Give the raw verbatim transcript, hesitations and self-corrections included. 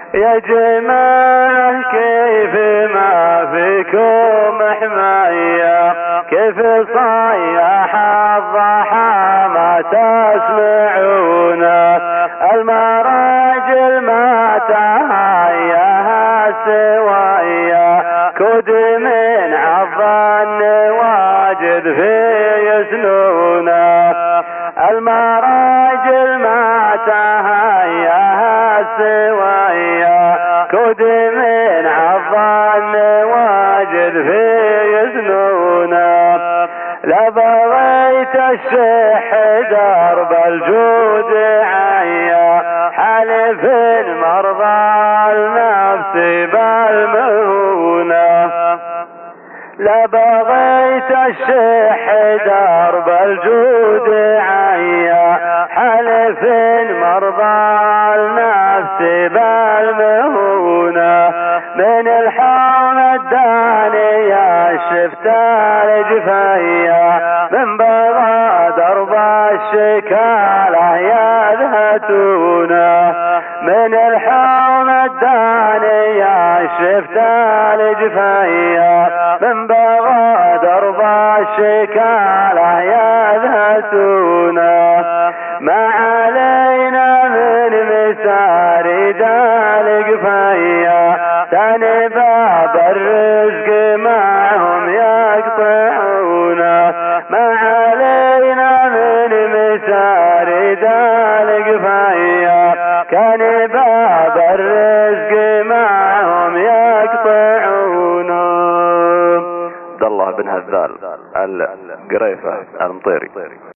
يا جماعة كيف ما فيكم حماية، كيف صياح الضحى ما تسمعونه، المراجل ما تهيأها سوايا، كد من عض النواجذ في سنونه، المراجل ما تهيأها سوايا، كد من عض النواجذ في سنونه، لبغيت الشح درب الجود عيا، حلف مرضى النفس بالمهونة، لبغيت الشح درب الجود عيا، حلف مرضى النفس بالمهونة، من الحوم الدانية شفت الجفية، من بغى درب الشكالة يذهتونه، من الحوم الدانية شفت الجفية، من بغى درب الشكالة يذهتونه، ما علينا من مسارد القفية، ثاني باب الرزق معهم يقطعونه، ما علينا من مسارد القفية، كان باب الرزق معهم يقطعونه. عبد الله بن هذال القريفة المطيري.